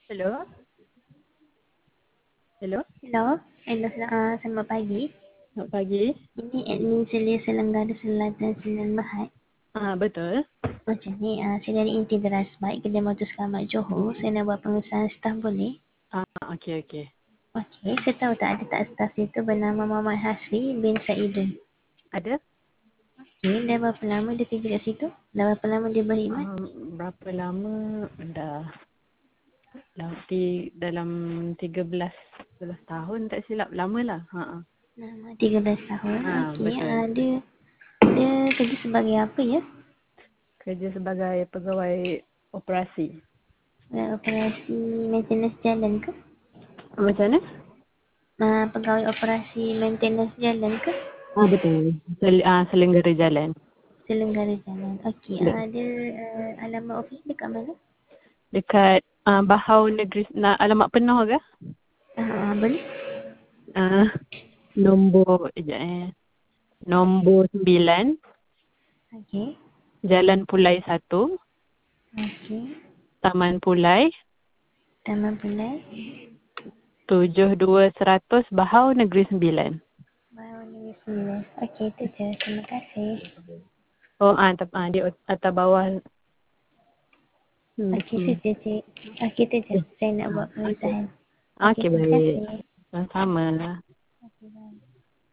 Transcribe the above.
Hello? Hello? Hello, selamat pagi. Selamat pagi. Ini admin Selia Selenggara Selatan Sembilan Bahad. Betul. Macam ni, saya dari Inti Beras Baik, Kedai Motor Selamat Johor. Saya nak buat pengesahan staf boleh? Okey. Okey, saya tahu ada tak staf itu bernama Muhammad Hasri bin Saidun. Ada? Okey, dah berapa lama dia kerja kat situ? Dah berapa lama dia berkhidmat? Berapa lama? Dah dalam 13 tahun tak silap. Lama lah. Nama 13 tahun. Okey, Betul. dia kerja sebagai apa ya? Kerja sebagai pegawai operasi. Operasi maintenance jalan ke? Macam mana? Pegawai operasi maintenance jalan ke? Betul. Selenggara jalan. Selenggara Jalan. Okey, Betul. ada alamat ofis dekat mana? Dekat Bahau Negeri. Alamat penuh ke? Boleh? Nombor, sekejap Nombor 9, Okey. Jalan Pulai 1, Okey. Taman Pulai, Taman Pulai. 7200 Bahau Negeri Sembilan. Baru ni 9. Okey, itu je. Terima kasih. Di atas bawah. Okey, itu je, Cik. Okey, itu je. Saya nak buat Okey. pengesahan. Okey, Okey, terima baik. kasih. Sama-sama. Okey, bye.